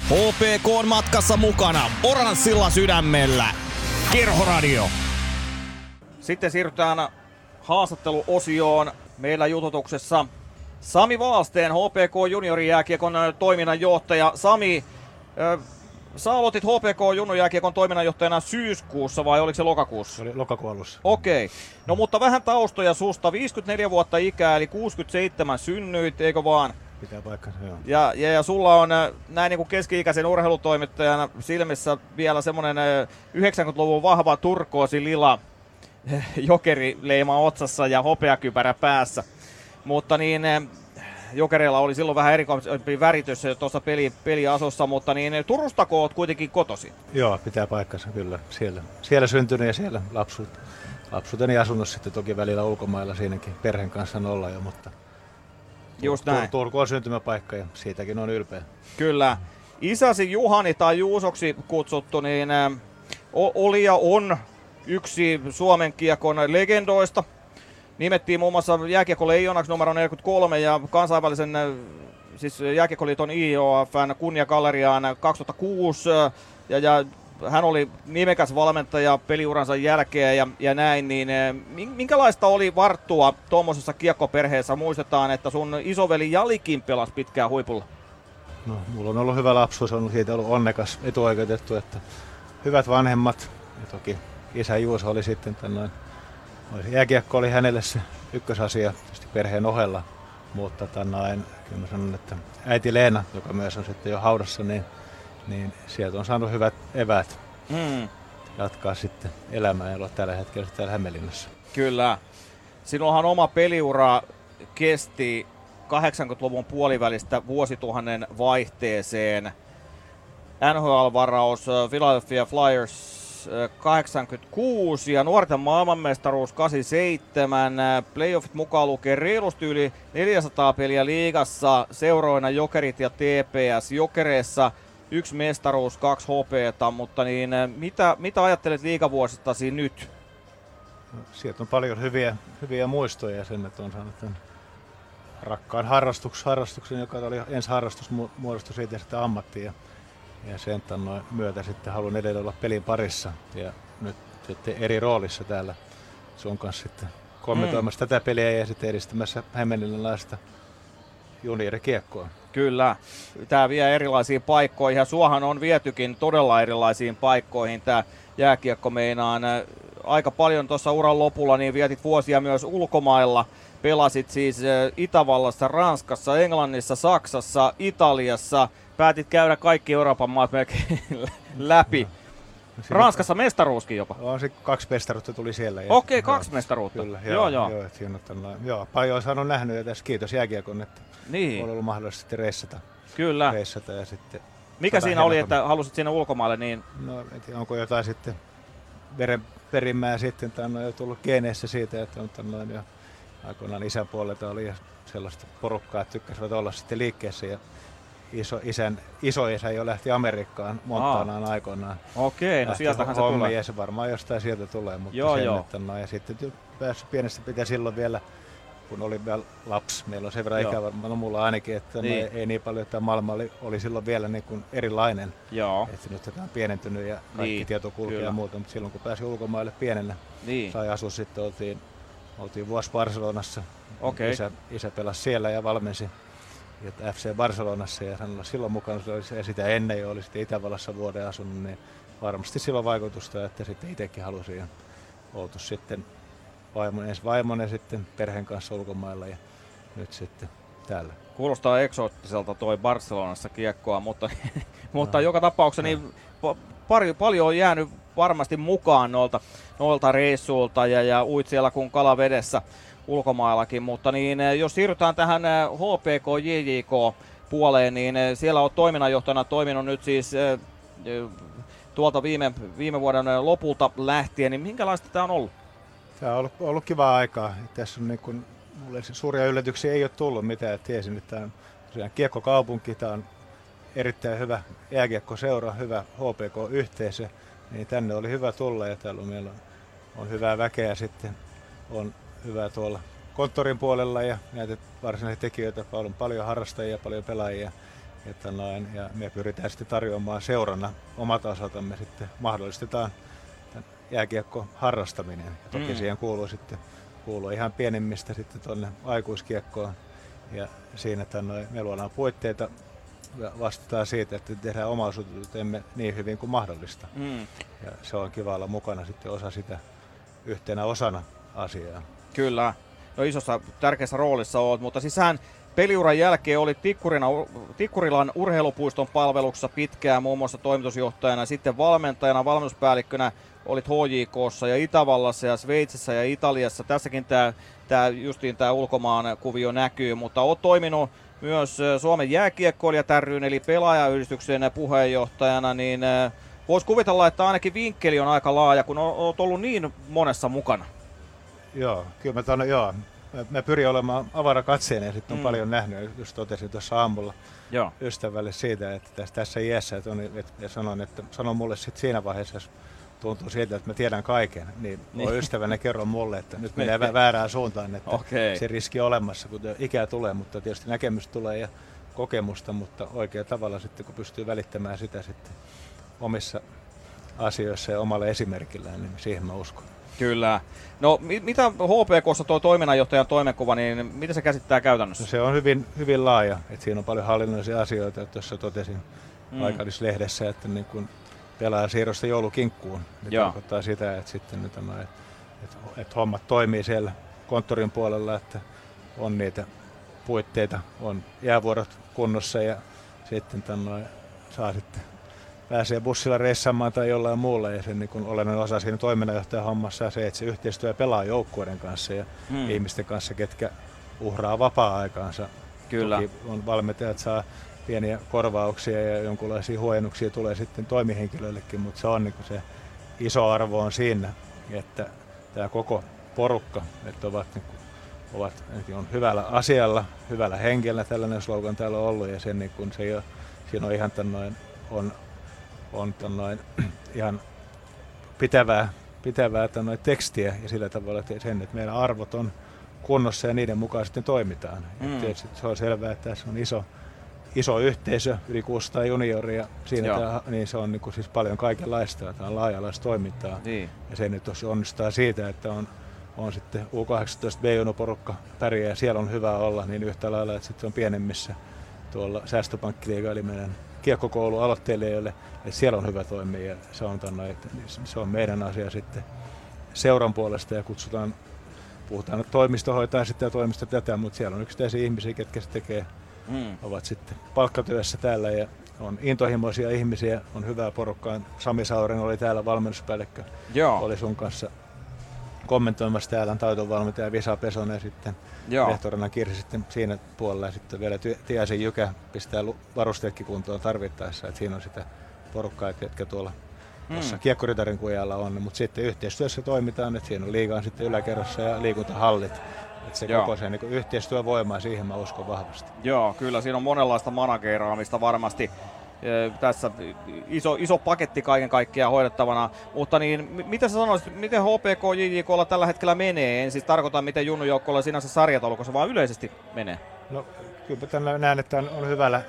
HPK on matkassa mukana oranssilla sydämellä. Kerhoradio. Sitten siirrytään haastatteluosioon. Meillä jututuksessa Sami Wallsten, HPK juniorijääkiekon toiminnanjohtaja. Sami, sä aloitit HPK juniorijääkiekon toiminnanjohtajana syyskuussa vai oliko se lokakuussa? Se oli lokakuun alussa. Okei. No mutta vähän taustoja susta. 54 vuotta ikää eli 67 synnyit, eikö vaan? Pitää paikkansa, joo. Ja sulla on näin niin kuin keski-ikäisen urheilutoimittajana silmissä vielä semmoinen 90-luvun vahva turkoosi lila jokerileima otsassa ja hopeakypärä päässä. Mutta niin Jokereilla oli silloin vähän erikoisempi väritys tuossa peliasossa, mutta niin Turustako oot kuitenkin kotosi? Joo, pitää paikkansa kyllä. Siellä syntynyt ja siellä lapsuuteni asunut sitten toki välillä ulkomailla siinäkin perheen kanssa olla jo, mutta just näin. Turku on syntymäpaikka ja siitäkin on ylpeä. Kyllä. Isäsi Juhani tai Juusoksi kutsuttu, niin oli ja on yksi Suomen kiekon legendoista. Nimettiin muun muassa jääkiekko leijonaksi numero 43 ja kansainvälisen siis jääkiekkoliiton IOF:n kunniagalleriaan 2006 ja hän oli nimekäs valmentaja peliuransa jälkeen ja näin, niin minkälaista oli varttua tuommoisessa kiekkoperheessä? Muistetaan, että sun isoveli Jalikin pelasi pitkään huipulla. No, mulla on ollut hyvä lapsuus, on siitä ollut onnekas, etuoikeutettu, että hyvät vanhemmat ja toki isä Juuso oli sitten jääkiekko oli hänelle se ykkösasia perheen ohella, mutta kyllä mä sanon, että äiti Leena, joka myös on sitten jo haudassa, niin sieltä on saanut hyvät eväät jatkaa sitten elämää ja olla tällä hetkellä täällä Hämeenlinnassa. Kyllä. Sinullahan oma peliura kesti 80-luvun puolivälistä vuosituhannen vaihteeseen. NHL-varaus Philadelphia Flyers 86 ja nuorten maailmanmestaruus 87. Playoffit mukaan lukee reilusti yli 400 peliä liigassa, seuroina Jokerit ja TPS. Jokereissa 1 mestaruus, 2 hopeata, mutta niin, mitä ajattelet liigavuosistasi nyt? No, sieltä on paljon hyviä muistoja ja sen, että on saanut tämän rakkaan harrastuksen, joka oli ensi harrastus, muodostui siitä sitten ammattiin. Ja sen myötä sitten haluan edelleen olla pelin parissa ja nyt sitten eri roolissa täällä sun kanssa sitten kommentoimassa tätä peliä ja sitten edistämässä hämeenlinnalaista juniorikiekkoa. Kyllä, tämä vie erilaisiin paikkoihin ja suohan on vietykin todella erilaisiin paikkoihin tämä jääkiekko meinaan. Aika paljon tuossa uran lopulla niin vietit vuosia myös ulkomailla. Pelasit siis Itävallassa, Ranskassa, Englannissa, Saksassa, Italiassa. Päätit käydä kaikki Euroopan maat melkein läpi. No, Ranskassa mestaruuskin jopa. On se 2 mestaruutta tuli siellä. Okei, 2 mestaruutta. Kyllä, joo, paljon on saanut nähnyt ja tässä kiitos jääkiekon, että niin. on ollut mahdollista sitten reissata. Kyllä. Ja sitten mikä siinä oli, että halusit sinne ulkomaille? Niin... No, en tiedä, onko jotain sitten verenperimää sitten, tai on jo tullut geeneissä siitä, että on jo aikoinaan isän puolelta oli sellaista porukkaa, että tykkäsivät olla sitten liikkeessä ja isoisä jo lähti Amerikkaan Montanaan aikoinaan. Okei, no sieltähän se tulee. Ja se varmaan jostain sieltä tulee, mutta joo. ja sitten päässyt pienestä pitää silloin vielä, kun oli vielä lapsi, meillä on sen verran ikää varmaan, no mulla ainakin, että niin. Ei niin paljon, että maailma oli silloin vielä niin kuin erilainen. Joo. Että nyt tämä on pienentynyt ja kaikki tieto kulkee ja muuta, mutta silloin kun pääsi ulkomaille pienenä, sai asua sitten, oltiin vuosi Barcelonassa. Okay. Isä pelasi siellä ja valmensi FC Barcelonassa ja silloin mukana ja sitä ennen jo oli sitten Itävallassa vuoden asunut, niin varmasti silloin vaikutusta, että sitten itsekin halusin ja oltu sitten vaimon ja sitten perheen kanssa ulkomailla ja nyt sitten täällä. Kuulostaa eksoottiselta toi Barcelonassa kiekkoa, mutta joka tapauksessa niin paljon on jäänyt varmasti mukaan noilta reissuilta ja uit siellä kuin kalavedessä ulkomaillakin, mutta niin jos siirrytään tähän HPK JJK puoleen, niin siellä on toiminnanjohtajana toiminut nyt siis tuolta viime vuoden lopulta lähtien, niin minkälaista tämä on ollut? Tämä on ollut kivaa aikaa. Tässä on niin kuin, mulle suuria yllätyksiä ei ole tullut mitään. Tiesin, että tämä on kiekkokaupunki, tämä on erittäin hyvä jääkiekkoseura, hyvä HPK-yhteisö, niin tänne oli hyvä tulla ja täällä meillä on hyvää väkeä sitten, on hyvää tuolla konttorin puolella ja näitä varsinaisia tekijöitä, paljon harrastajia, paljon pelaajia Ja me pyritään sitten tarjoamaan seurana omalta osaltamme sitten mahdollistetaan jääkiekko harrastaminen. Ja toki siihen kuuluu ihan pienimmistä sitten tuonne aikuiskiekkoon. Ja siinä me luodaan puitteita ja vastataan siitä, että tehdään omaisuutemme niin hyvin kuin mahdollista. Ja se on kiva olla mukana sitten osa sitä yhtenä osana asiaa. Kyllä. No isossa tärkeässä roolissa olet, mutta siis sähän peliuran jälkeen olit Tikkurilan urheilupuiston palveluksessa pitkään muun muassa toimitusjohtajana, sitten valmentajana, valmennuspäällikkönä olit HJK:ssa ja Itävallassa ja Sveitsissä ja Italiassa. Tässäkin tämä ulkomaan kuvio näkyy, mutta olet toiminut myös Suomen jääkiekkoilijat ry:n eli pelaajayhdistyksen puheenjohtajana, niin voisi kuvitella, että ainakin vinkkeli on aika laaja, kun olet ollut niin monessa mukana. Joo, kyllä mä pyrin olemaan avarakatseinen ja sitten on paljon nähnyt, just totesin tuossa aamulla ystävälle siitä, että tässä iässä, ja sanon mulle sitten siinä vaiheessa, jos tuntuu siitä, että mä tiedän kaiken, niin ystävänä kerron mulle, että nyt menee väärään suuntaan, että se riski on olemassa, kun ikää tulee, mutta tietysti näkemystä tulee ja kokemusta, mutta oikealla tavalla sitten, kun pystyy välittämään sitä sitten omissa asioissa ja omalla esimerkillään, niin siihen mä uskon. Kyllä. No mitä HPK:ssa tuo toiminnanjohtajan toimenkuva, niin mitä se käsittää käytännössä? No, se on hyvin laaja, että siinä on paljon hallinnollisia asioita, että tuossa totesin paikallislehdessä, että niin kun pelaajan siirrosta joulukinkkuun, niin tarkoittaa sitä, että sitten että hommat toimii siellä konttorin puolella, että on niitä puitteita, on jäävuorot kunnossa ja sitten saa sitten pääsee bussilla reissaamaan tai jollain muulla, ja sen niin olennainen osa siinä toiminnanjohtajan hommassa on se, että se yhteistyö pelaa joukkueiden kanssa ja ihmisten kanssa, ketkä uhraa vapaa-aikaansa. Kyllä. Toki on valmentajat saa pieniä korvauksia ja jonkinlaisia huojennuksia tulee sitten toimihenkilöillekin, mutta se on niin se iso arvo on siinä, että tämä koko porukka, että on hyvällä asialla, hyvällä hengellä, tällainen slogan täällä on ollut, ja sen niin siinä on ihan ihan pitävää tekstiä ja sillä tavalla sen, että meidän arvot on kunnossa ja niiden mukaan sitten toimitaan. Tietysti se on selvää, että tässä on iso yhteisö, yli 600 junioria, niin se on siis paljon kaikenlaista, tämä on laaja-alaista toimintaa. Ja se nyt onnistaa siitä, että on sitten U18 B-junoporukka pärjää ja siellä on hyvä olla, niin yhtä lailla, että sitten on pienemmissä tuolla Säästöpankkiliiga, eli meidän kiekkokoulu aloittelijoille, että siellä on hyvä toimia ja se on meidän asia sitten seuran puolesta ja puhutaan, että toimisto hoitaa sitten ja toimisto tätä, mutta siellä on yksittäisiä ihmisiä, ketkä se tekee, ovat sitten palkkatyössä täällä ja on intohimoisia ihmisiä, on hyvää porukkaa. Sami Sauren oli täällä valmennuspäällikkö, oli sun kanssa kommentoimassa täällä, on taitovalmentaja Visa Pesonen sitten, rehtorina Kirsi sitten siinä puolella ja sitten vielä Tiaisen Jykä pistää varusteetkin kuntoon tarvittaessa, että siinä on sitä porukkaa, jotka tuolla Kiekkoritarin kujalla on, mutta sitten yhteistyössä toimitaan, että siinä on liigaan sitten yläkerrassa ja liikuntahallit, että se koko se niin yhteistyövoima, siihen mä uskon vahvasti. Joo, kyllä siinä on monenlaista manageeraamista varmasti. Tässä iso paketti kaiken kaikkiaan hoidettavana, mutta niin, mitä sä sanoisit, miten HPK JJK:lla tällä hetkellä menee? En siis tarkoita, miten junnujoukkoilla sinänsä sarjataulukossa, vaan yleisesti menee. No kyllä näen, että on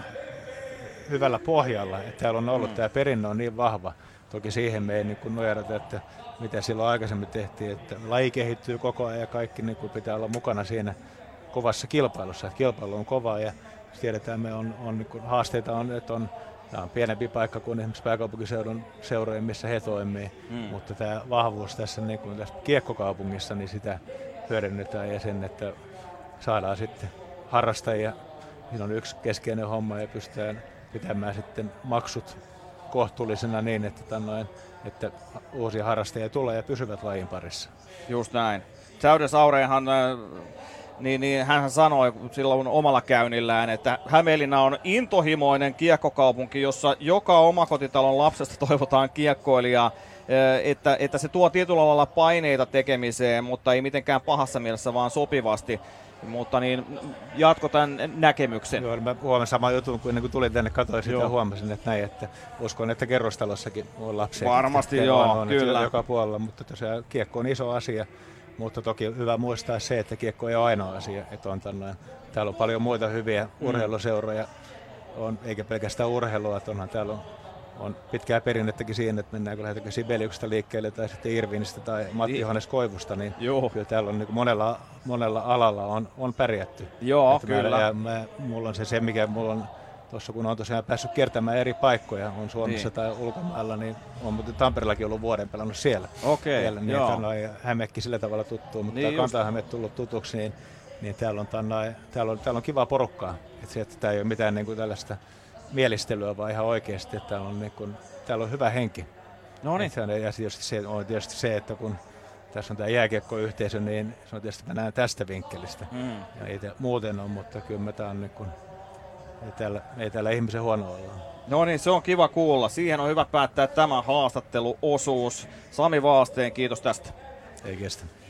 hyvällä pohjalla, että täällä on ollut tämä perinne on niin vahva. Toki siihen me ei niin nojata, että mitä silloin aikaisemmin tehtiin, että laji kehittyy koko ajan ja kaikki niin pitää olla mukana siinä kovassa kilpailussa, että kilpailu on kova ja tiedetään, me on niin haasteita on, että tämä on pienempi paikka kuin esimerkiksi pääkaupunkiseudun seurojen, missä he toimii, mutta tämä vahvuus tässä, niin kuin tässä kiekkokaupungissa, niin sitä hyödynnetään ja sen, että saadaan sitten harrastajia. Siinä on yksi keskeinen homma ja pystytään pitämään sitten maksut kohtuullisena niin, että uusia harrastajia tulee ja pysyvät lajin parissa. Just näin. Säyden Saureenhan niin hän sanoi silloin omalla käynnillään, että Hämeenlinna on intohimoinen kiekkokaupunki, jossa joka omakotitalon lapsesta toivotaan kiekkoilijaa, että se tuo tietyllä lailla paineita tekemiseen, mutta ei mitenkään pahassa mielessä, vaan sopivasti. Mutta niin, jatko tämän näkemyksen. Joo, mä huomasin saman jutun, kun ennen kuin tulin tänne, katsoin sitä ja huomasin, että näin, että uskon, että kerrostalossakin on lapsia. Varmasti on, kyllä. Joka puolella, mutta tosiaan kiekko on iso asia. Mutta toki hyvä muistaa se, että kiekko ei ole ainoa asia. Että täällä on paljon muita hyviä urheiluseuroja eikä pelkästään urheilua, että onhan täällä on pitkää perinnettäkin siinä, että mennäänkö lähdetäänkö Sibeliuksesta liikkeelle tai sitten Irvinistä tai Matti Johannes Koivusta, niin kyllä täällä on niin monella alalla on pärjätty. Joo, että kyllä. Mulla on se mikä mulla on tuossa, kun on tosiaan päässyt kiertämään eri paikkoja, on Suomessa tai ulkomailla, niin on muuten Tampereellakin ollut vuoden pelannut siellä. Okei, siellä, niin on Hämekki sillä tavalla tuttu, mutta niin Kanta-Häme tullut tutuksi, niin täällä on kivaa porukkaa. Että tämä ei ole mitään niin kuin tällaista mielistelyä, vaan ihan oikeasti, että täällä on hyvä henki. No niin. Ja tietysti se, että kun tässä on tämä jääkiekkoyhteisö, niin se on tietysti, mä näen tästä vinkkelistä. Ja ei muuten on, mutta kyllä me tää on niin kuin, ei täällä ihmisen huono olla. No niin, se on kiva kuulla. Siihen on hyvä päättää tämä haastatteluosuus. Sami Vaasteen, kiitos tästä. Ei kestä.